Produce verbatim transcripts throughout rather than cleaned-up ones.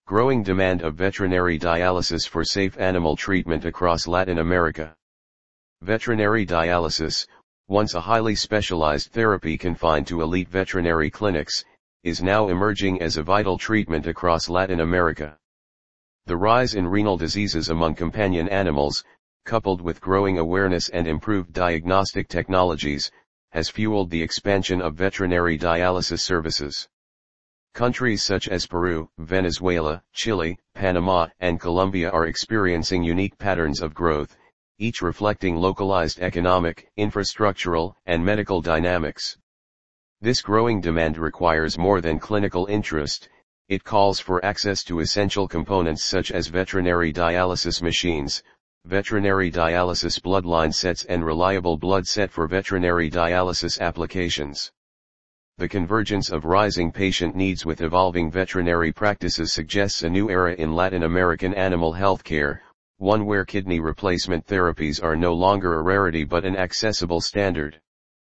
Growing demand of veterinary dialysis for safe animal treatment across Latin America. Veterinary dialysis, once a highly specialized therapy confined to elite veterinary clinics, is now emerging as a vital treatment across Latin America. The rise in renal diseases among companion animals, coupled with growing awareness and improved diagnostic technologies, has fueled the expansion of veterinary dialysis services. Countries such as Peru, Venezuela, Chile, Panama, and Colombia are experiencing unique patterns of growth, each reflecting localized economic, infrastructural, and medical dynamics. This growing demand requires more than clinical interest, it calls for access to essential components such as veterinary dialysis machines, veterinary dialysis bloodline sets and reliable blood set for veterinary dialysis applications. The convergence of rising patient needs with evolving veterinary practices suggests a new era in Latin American animal health care, one where kidney replacement therapies are no longer a rarity but an accessible standard.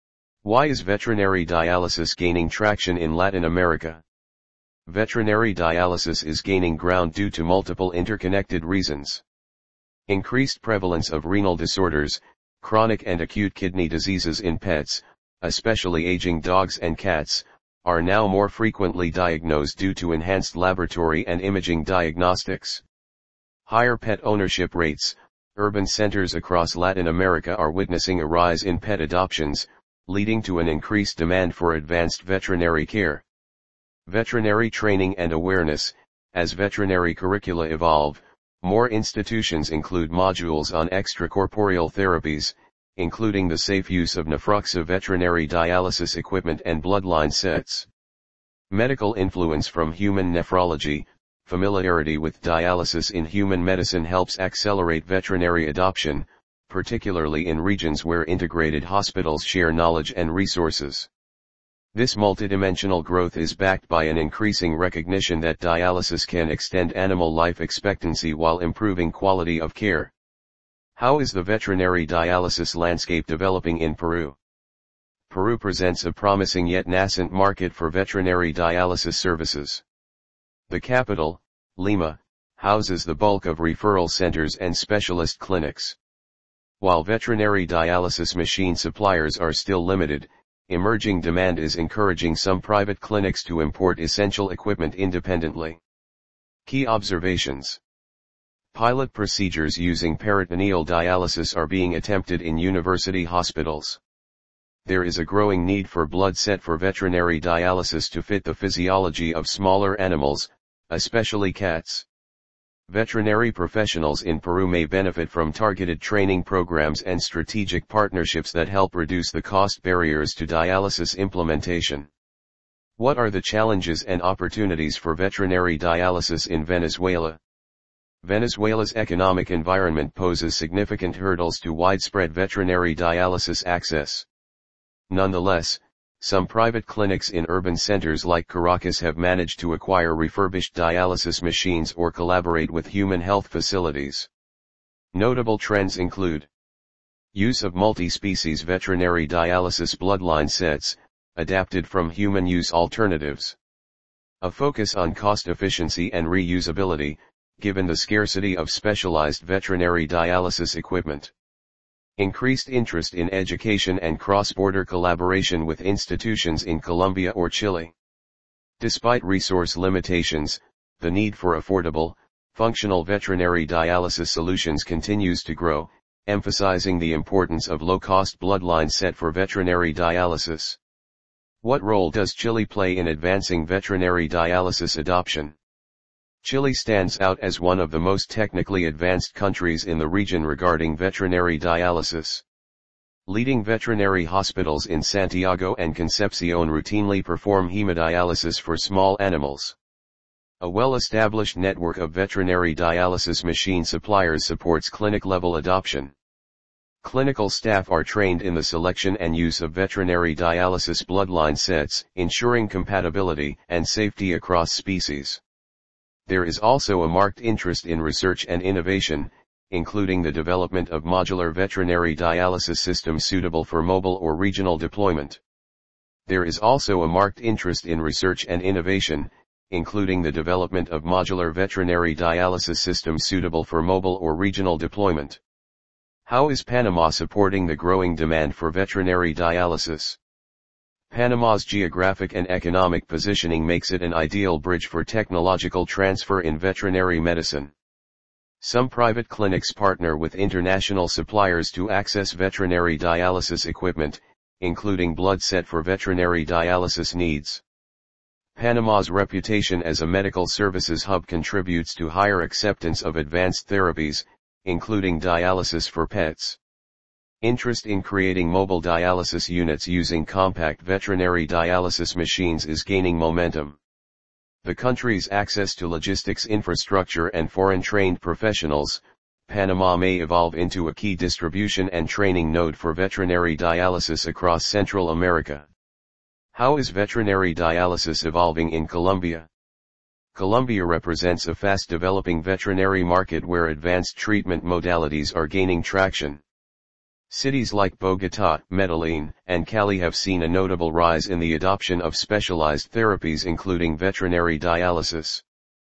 Why is veterinary dialysis gaining traction in Latin America? Veterinary dialysis is gaining ground due to multiple interconnected reasons. Increased prevalence of renal disorders, chronic and acute kidney diseases in pets, especially aging dogs and cats, are now more frequently diagnosed due to enhanced laboratory and imaging diagnostics. Higher pet ownership rates, urban centers across Latin America are witnessing a rise in pet adoptions, leading to an increased demand for advanced veterinary care. Veterinary training and awareness. As veterinary curricula evolve, more institutions include modules on extracorporeal therapies, including the safe use of Nephroxa veterinary dialysis equipment and bloodline sets. Medical influence from human nephrology. Familiarity with dialysis in human medicine helps accelerate veterinary adoption, particularly in regions where integrated hospitals share knowledge and resources. This multidimensional growth is backed by an increasing recognition that dialysis can extend animal life expectancy while improving quality of care. How is the veterinary dialysis landscape developing in Peru? Peru presents a promising yet nascent market for veterinary dialysis services. The capital, Lima, houses the bulk of referral centers and specialist clinics. While veterinary dialysis machine suppliers are still limited, emerging demand is encouraging some private clinics to import essential equipment independently. Key observations. Pilot procedures using peritoneal dialysis are being attempted in university hospitals. There is a growing need for blood set for veterinary dialysis to fit the physiology of smaller animals, especially cats. Veterinary professionals in Peru may benefit from targeted training programs and strategic partnerships that help reduce the cost barriers to dialysis implementation. What are the challenges and opportunities for veterinary dialysis in Venezuela? Venezuela's economic environment poses significant hurdles to widespread veterinary dialysis access. Nonetheless, some private clinics in urban centers like Caracas have managed to acquire refurbished dialysis machines or collaborate with human health facilities. Notable trends include use of multi-species veterinary dialysis bloodline sets, adapted from human use alternatives. A focus on cost efficiency and reusability, given the scarcity of specialized veterinary dialysis equipment. Increased interest in education and cross-border collaboration with institutions in Colombia or Chile. Despite resource limitations, the need for affordable, functional veterinary dialysis solutions continues to grow, emphasizing the importance of low-cost bloodline set for veterinary dialysis. What role does Chile play in advancing veterinary dialysis adoption? Chile stands out as one of the most technically advanced countries in the region regarding veterinary dialysis. Leading veterinary hospitals in Santiago and Concepcion routinely perform hemodialysis for small animals. A well-established network of veterinary dialysis machine suppliers supports clinic-level adoption. Clinical staff are trained in the selection and use of veterinary dialysis bloodline sets, ensuring compatibility and safety across species. There is also a marked interest in research and innovation, including the development of modular veterinary dialysis systems suitable for mobile or regional deployment. There is also a marked interest in research and innovation, including the development of modular veterinary dialysis systems suitable for mobile or regional deployment. How is Panama supporting the growing demand for veterinary dialysis? Panama's geographic and economic positioning makes it an ideal bridge for technological transfer in veterinary medicine. Some private clinics partner with international suppliers to access veterinary dialysis equipment, including blood set for veterinary dialysis needs. Panama's reputation as a medical services hub contributes to higher acceptance of advanced therapies, including dialysis for pets. Interest in creating mobile dialysis units using compact veterinary dialysis machines is gaining momentum. The country's access to logistics infrastructure and foreign-trained professionals, Panama may evolve into a key distribution and training node for veterinary dialysis across Central America. How is veterinary dialysis evolving in Colombia? Colombia represents a fast-developing veterinary market where advanced treatment modalities are gaining traction. Cities like Bogotá, Medellín, and Cali have seen a notable rise in the adoption of specialized therapies including veterinary dialysis.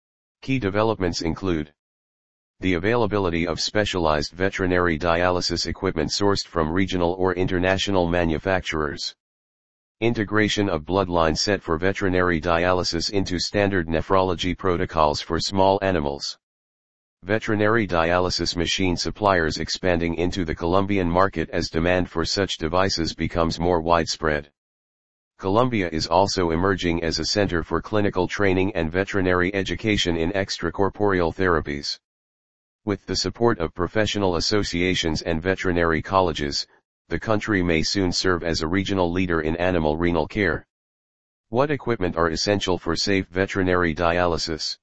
Key developments include the availability of specialized veterinary dialysis equipment sourced from regional or international manufacturers. Integration of bloodline set for veterinary dialysis into standard nephrology protocols for small animals. Veterinary dialysis machine suppliers expanding into the Colombian market as demand for such devices becomes more widespread. Colombia is also emerging as a center for clinical training and veterinary education in extracorporeal therapies. With the support of professional associations and veterinary colleges, the country may soon serve as a regional leader in animal renal care. What equipment are essential for safe veterinary dialysis?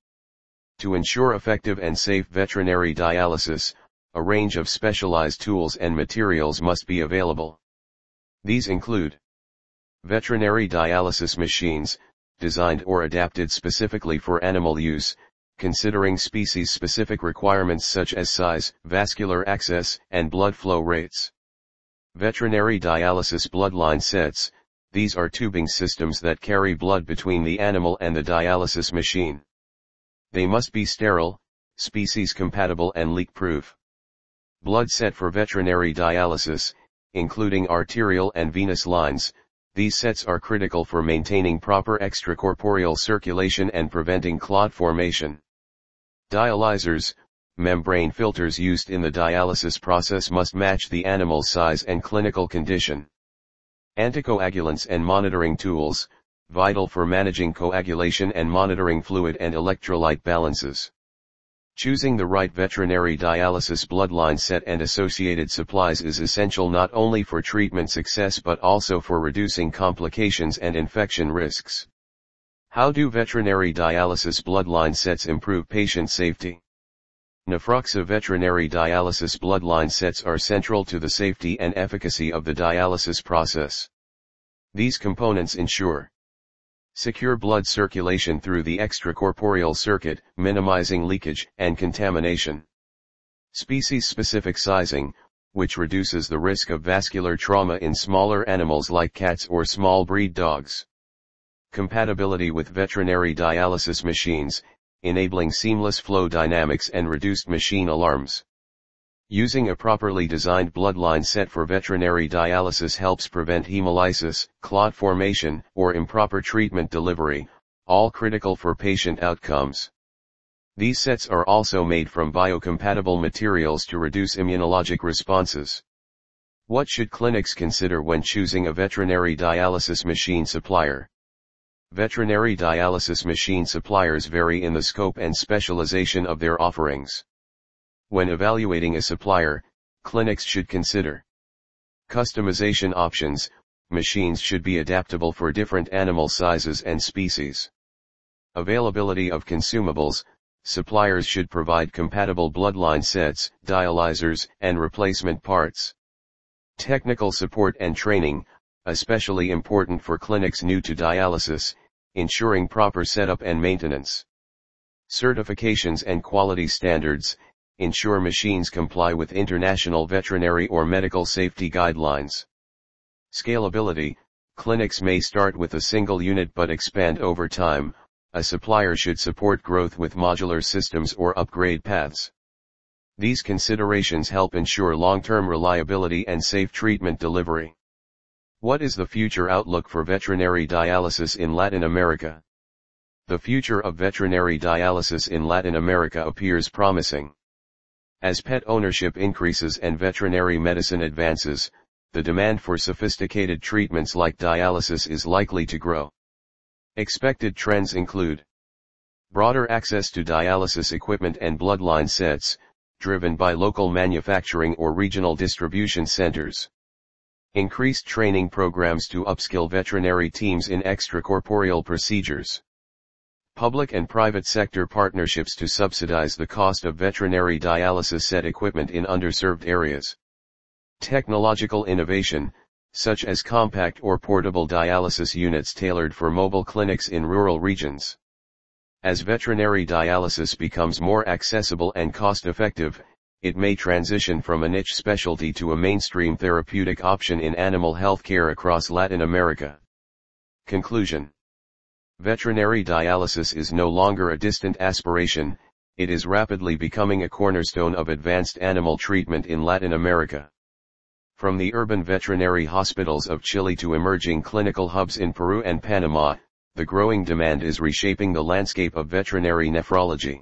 To ensure effective and safe veterinary dialysis, a range of specialized tools and materials must be available. These include veterinary dialysis machines, designed or adapted specifically for animal use, considering species-specific requirements such as size, vascular access, and blood flow rates. Veterinary dialysis bloodline sets, these are tubing systems that carry blood between the animal and the dialysis machine. They must be sterile, species-compatible and leak-proof. Blood set for veterinary dialysis, including arterial and venous lines, these sets are critical for maintaining proper extracorporeal circulation and preventing clot formation. Dialyzers, membrane filters used in the dialysis process must match the animal's size and clinical condition. Anticoagulants and monitoring tools, vital for managing coagulation and monitoring fluid and electrolyte balances. Choosing the right veterinary dialysis bloodline set and associated supplies is essential not only for treatment success but also for reducing complications and infection risks. How do veterinary dialysis bloodline sets improve patient safety? Nephroxa veterinary dialysis bloodline sets are central to the safety and efficacy of the dialysis process. These components ensure secure blood circulation through the extracorporeal circuit, minimizing leakage and contamination. Species-specific sizing, which reduces the risk of vascular trauma in smaller animals like cats or small breed dogs. Compatibility with veterinary dialysis machines, enabling seamless flow dynamics and reduced machine alarms. Using a properly designed bloodline set for veterinary dialysis helps prevent hemolysis, clot formation, or improper treatment delivery, all critical for patient outcomes. These sets are also made from biocompatible materials to reduce immunologic responses. What should clinics consider when choosing a veterinary dialysis machine supplier? Veterinary dialysis machine suppliers vary in the scope and specialization of their offerings. When evaluating a supplier, clinics should consider customization options. Machines should be adaptable for different animal sizes and species. Availability of consumables. Suppliers should provide compatible bloodline sets, dialyzers, and replacement parts. Technical support and training, especially important for clinics new to dialysis, ensuring proper setup and maintenance. Certifications and quality standards. Ensure machines comply with international veterinary or medical safety guidelines. Scalability. Clinics may start with a single unit but expand over time, a supplier should support growth with modular systems or upgrade paths. These considerations help ensure long-term reliability and safe treatment delivery. What is the future outlook for veterinary dialysis in Latin America? The future of veterinary dialysis in Latin America appears promising. As pet ownership increases and veterinary medicine advances, the demand for sophisticated treatments like dialysis is likely to grow. Expected trends include broader access to dialysis equipment and bloodline sets, driven by local manufacturing or regional distribution centers. Increased training programs to upskill veterinary teams in extracorporeal procedures. Public and private sector partnerships to subsidize the cost of veterinary dialysis set equipment in underserved areas. Technological innovation, such as compact or portable dialysis units tailored for mobile clinics in rural regions. As veterinary dialysis becomes more accessible and cost-effective, it may transition from a niche specialty to a mainstream therapeutic option in animal health care across Latin America. Conclusion: veterinary dialysis is no longer a distant aspiration, it is rapidly becoming a cornerstone of advanced animal treatment in Latin America. From the urban veterinary hospitals of Chile to emerging clinical hubs in Peru and Panama, the growing demand is reshaping the landscape of veterinary nephrology.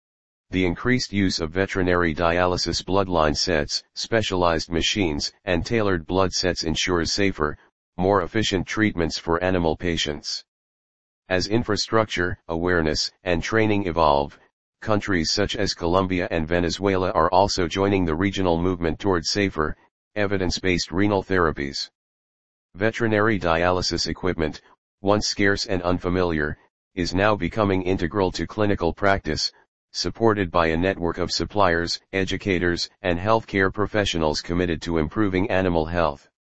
The increased use of veterinary dialysis bloodline sets, specialized machines, and tailored blood sets ensures safer, more efficient treatments for animal patients. As infrastructure, awareness, and training evolve, countries such as Colombia and Venezuela are also joining the regional movement toward safer, evidence-based renal therapies. Veterinary dialysis equipment, once scarce and unfamiliar, is now becoming integral to clinical practice, supported by a network of suppliers, educators, and healthcare professionals committed to improving animal health.